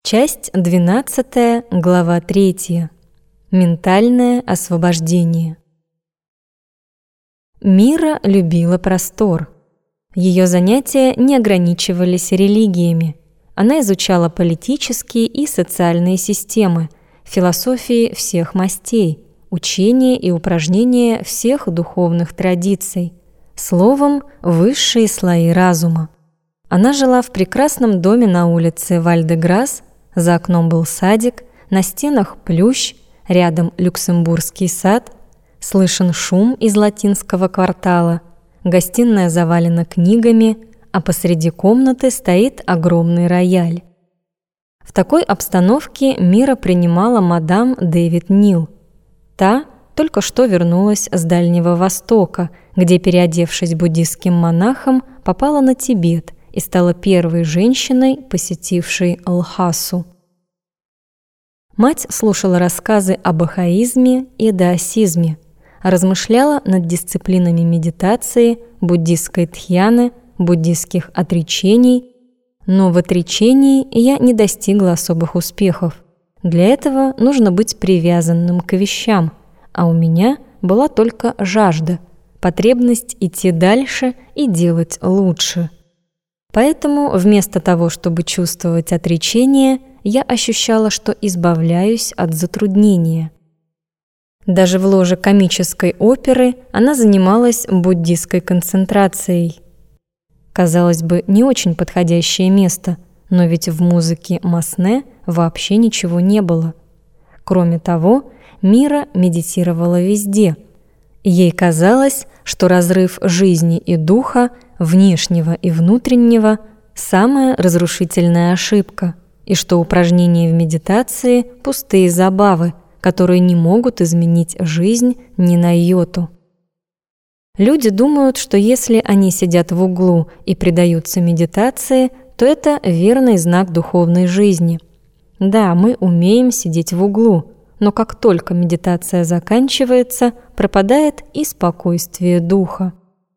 Часть 12, глава 3. Ментальное освобождение. Мира любила простор. Ее занятия не ограничивались религиями. Она изучала политические и социальные системы, философии всех мастей, учения и упражнения всех духовных традиций, словом, высшие слои разума. Она жила в прекрасном доме на улице Валь-де-Грас, за окном был садик, на стенах плющ, рядом Люксембургский сад, слышен шум из латинского квартала, гостиная завалена книгами, а посреди комнаты стоит огромный рояль. В такой обстановке Мира принимала мадам Дэвид Нил. Та только что вернулась с Дальнего Востока, где, переодевшись буддистским монахом, попала на Тибет и стала первой женщиной, посетившей Лхасу. Мать слушала рассказы о бахаизме и даосизме, размышляла над дисциплинами медитации, буддистской тхьяны, буддистских отречений, но в отречении я не достигла особых успехов. Для этого нужно быть привязанным к вещам, а у меня была только жажда, потребность идти дальше и делать лучше. Поэтому вместо того, чтобы чувствовать отречение, я ощущала, что избавляюсь от затруднения. Даже в ложе комической оперы она занималась буддистской концентрацией. Казалось бы, не очень подходящее место, но ведь в музыке Масне вообще ничего не было. Кроме того, Мира медитировала везде. Ей казалось, что разрыв жизни и духа, внешнего и внутреннего, самая разрушительная ошибка, и что упражнения в медитации – пустые забавы, которые не могут изменить жизнь ни на йоту. Люди думают, что если они сидят в углу и предаются медитации, то это верный знак духовной жизни. Да, мы умеем сидеть в углу, но как только медитация заканчивается, пропадает и спокойствие духа.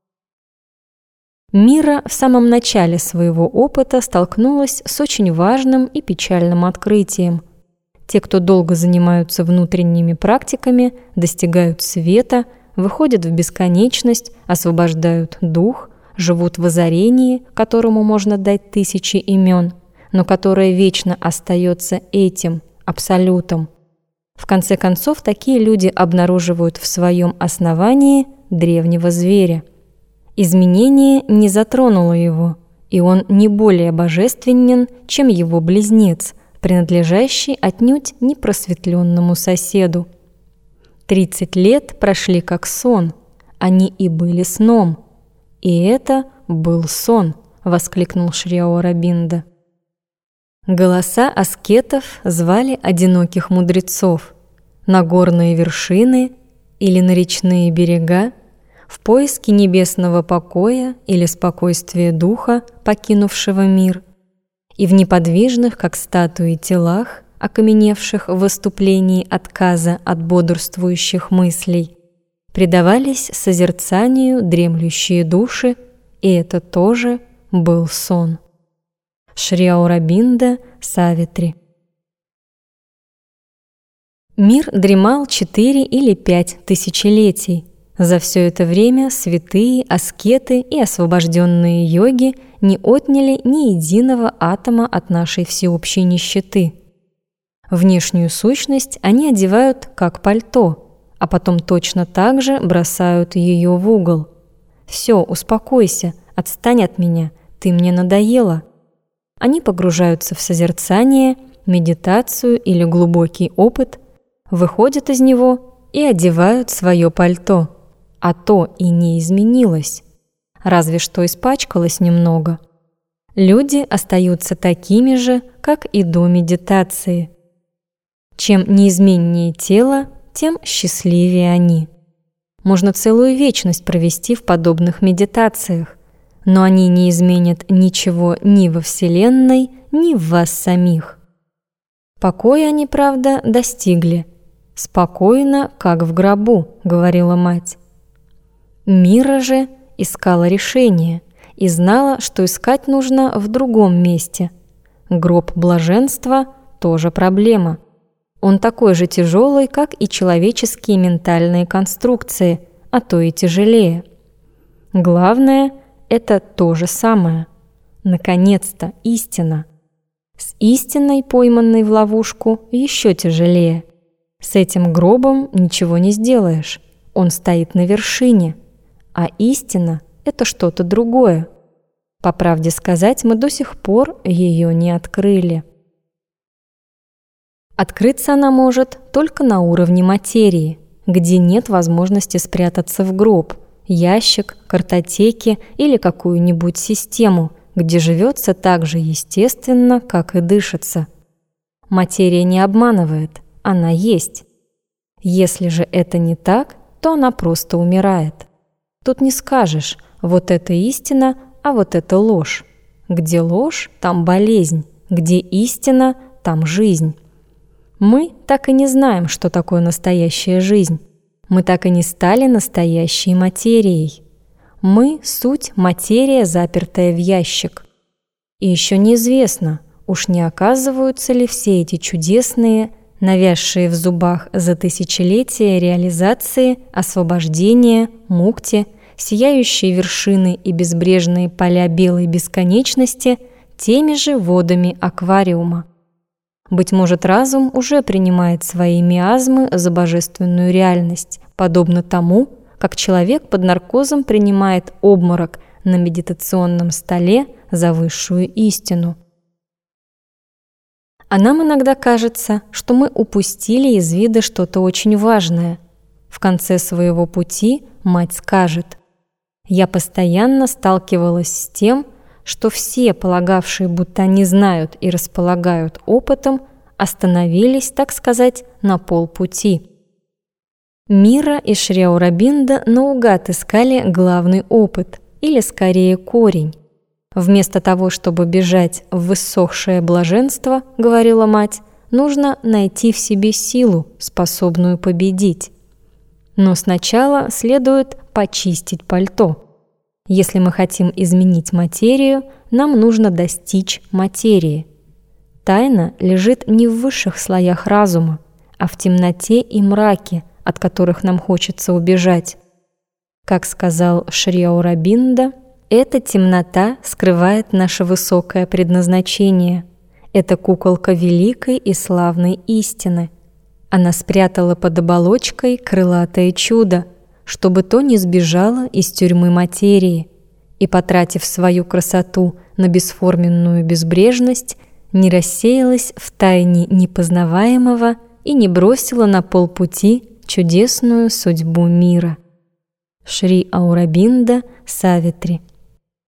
Мира в самом начале своего опыта столкнулась с очень важным и печальным открытием. Те, кто долго занимаются внутренними практиками, достигают света, выходят в бесконечность, освобождают дух, живут в озарении, которому можно дать тысячи имен, но которое вечно остается этим, абсолютом. В конце концов, такие люди обнаруживают в своем основании древнего зверя. Изменение не затронуло его, и он не более божественен, чем его близнец, принадлежащий отнюдь не просветленному соседу. 30 лет прошли как сон, они и были сном. И это был сон, воскликнул Шри Аурабинда. Голоса аскетов звали одиноких мудрецов на горные вершины или на речные берега, в поиске небесного покоя или спокойствия духа, покинувшего мир, и в неподвижных, как статуи, телах, окаменевших в выступлении отказа от бодрствующих мыслей, предавались созерцанию дремлющие души, и это тоже был сон. Шри Аурабинда Савитри. Мир дремал 4 или 5 тысячелетий. За все это время святые, аскеты и освобожденные йоги не отняли ни единого атома от нашей всеобщей нищеты. Внешнюю сущность они одевают как пальто, а потом точно так же бросают ее в угол. «Все, успокойся, отстань от меня, ты мне надоела». Они погружаются в созерцание, медитацию или глубокий опыт, выходят из него и одевают свое пальто. А то и не изменилось, разве что испачкалось немного. Люди остаются такими же, как и до медитации. Чем неизменнее тело, тем счастливее они. Можно целую вечность провести в подобных медитациях, но они не изменят ничего ни во Вселенной, ни в вас самих. Покоя они, правда, достигли. «Спокойно, как в гробу», — говорила мать. Мира же искала решение и знала, что искать нужно в другом месте. Гроб блаженства тоже проблема. Он такой же тяжелый, как и человеческие ментальные конструкции, а то и тяжелее. Главное – это то же самое. Наконец-то истина. С истиной, пойманной в ловушку, еще тяжелее. С этим гробом ничего не сделаешь. Он стоит на вершине. А истина – это что-то другое. По правде сказать, мы до сих пор ее не открыли. Открыться она может только на уровне материи, где нет возможности спрятаться в гроб, ящик, картотеки или какую-нибудь систему, где живется так же естественно, как и дышится. Материя не обманывает, она есть. Если же это не так, то она просто умирает. Тут не скажешь, вот это истина, а вот это ложь. Где ложь, там болезнь, где истина, там жизнь. Мы так и не знаем, что такое настоящая жизнь. Мы так и не стали настоящей материей. Мы – суть материя, запертая в ящик. И еще неизвестно, уж не оказываются ли все эти чудесные, навязшие в зубах за тысячелетия реализации, освобождения, мукти, сияющие вершины и безбрежные поля белой бесконечности теми же водами аквариума. Быть может, разум уже принимает свои миазмы за божественную реальность, подобно тому, как человек под наркозом принимает обморок на медитационном столе за высшую истину. А нам иногда кажется, что мы упустили из вида что-то очень важное. В конце своего пути мать скажет: «Я постоянно сталкивалась с тем, что все, полагавшие, будто они знают и располагают опытом, остановились, так сказать, на полпути». Мира и Шри Аурабинда наугад искали главный опыт, или скорее корень. Вместо того, чтобы бежать в высохшее блаженство, говорила мать, нужно найти в себе силу, способную победить. Но сначала следует почистить пальто. Если мы хотим изменить материю, нам нужно достичь материи. Тайна лежит не в высших слоях разума, а в темноте и мраке, от которых нам хочется убежать. Как сказал Шри Аурабинда, эта темнота скрывает наше высокое предназначение. Это куколка великой и славной истины. Она спрятала под оболочкой крылатое чудо, чтобы то не сбежало из тюрьмы материи и, потратив свою красоту на бесформенную безбрежность, не рассеялась в тайне непознаваемого и не бросила на полпути чудесную судьбу мира. Шри Аурабинда Савитри.